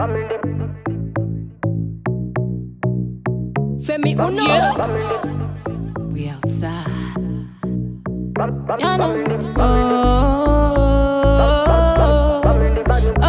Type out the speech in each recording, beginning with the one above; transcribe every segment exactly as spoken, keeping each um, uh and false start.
Femi Uno. Yeah. We outside. You know. Oh, oh,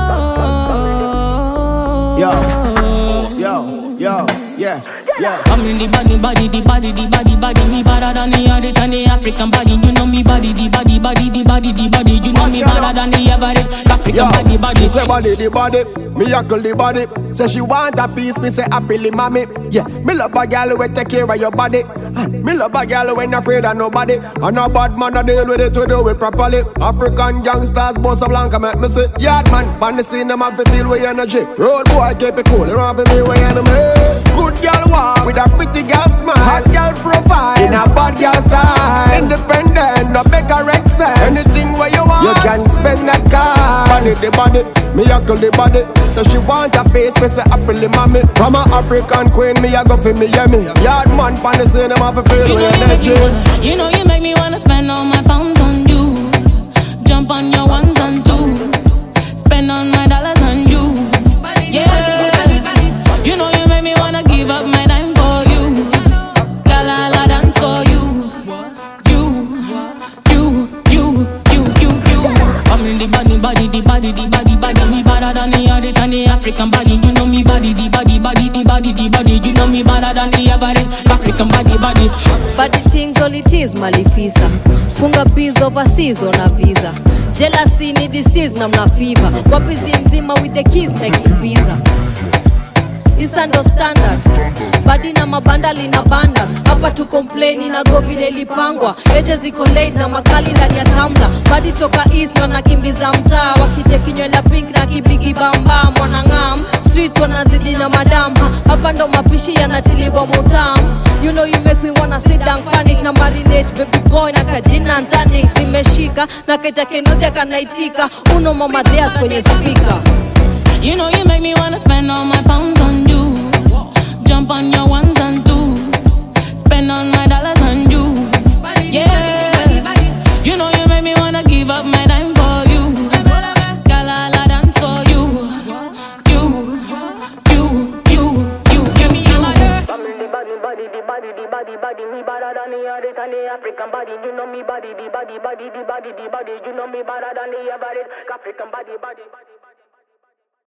oh. Yo, yo, yo, yeah, yeah. I'm in the body, body, the body, the body, body. Me better than the other than the African body. You know me body, the body, body, the body, the body. You know me better than the average African body, body. She say body, the body, me huckle the body. Say she want a piece, me say happily mommy. Yeah, me love a girl who take care of your body. And me love a girl who ain't afraid of nobody. And a bad man a deal with it to do it properly. African gangsters, Bossa Blanca make me say yard man, on the scene them have to feel with energy. Road boy keep it cool, you don't have to be with enemy. Good girl walk with a pretty girl smile. Hot girl profile in a bad girl style. Independent, no beg a red cent. Anything where you want, you can spend that car. Body the body, me huckle the body. So she want a piece, me say happily mommy. From a African queen, me a go for me, yeah me. Yard man, pan the scene, them have to feel You with know, you make me energy. wanna, you know you make me wanna spend all my pounds on you. Jump on your ones and twos. Spend all my dollars on you. Yeah. You know you make me wanna give up my time for you. La la la dance for you. You, you, you, you, you, you. I'm in the body, body, the body, the body, body. Me better than the other than the African body. You know me body, the body, body, the body, the body. You know me better than the average African body, body. Body things all it is malifisa. Funga biz overseas on a visa. Jealousy ni disease na mna fever. Wapizi mzima with the keys na kimbiza. Isa ndo standard. Badi na mabanda lina banda. Hapa tu complain na go vile lipangwa. Eje ziko late na makali ndani ya tamla. Badi toka east na nakimbiza mtaa. Wakite kinywela pink na kibigi bamba. Mwana ngam, streets wanazidi na madam. Hapa ndo mapishi yanatiliwa mutam. You know you make me wanna sit down panic. Na marinate baby boy na kajina and tonic. Zimeshika na kaita kenodia kanaitika. Uno mama theas kwenye speaker. You know you make me wanna spend all my pounds on you. Jump on your ones and twos. Spend all my dollars on you. Yeah. You know you make me wanna give up my time for you. Gala la dance for you. You, you, you, you, you, you. The body, body, the body, the body, body. Me better than the other than the African body. You know me body, the body, body, the body, the body. You know me better than the average African body, body, body.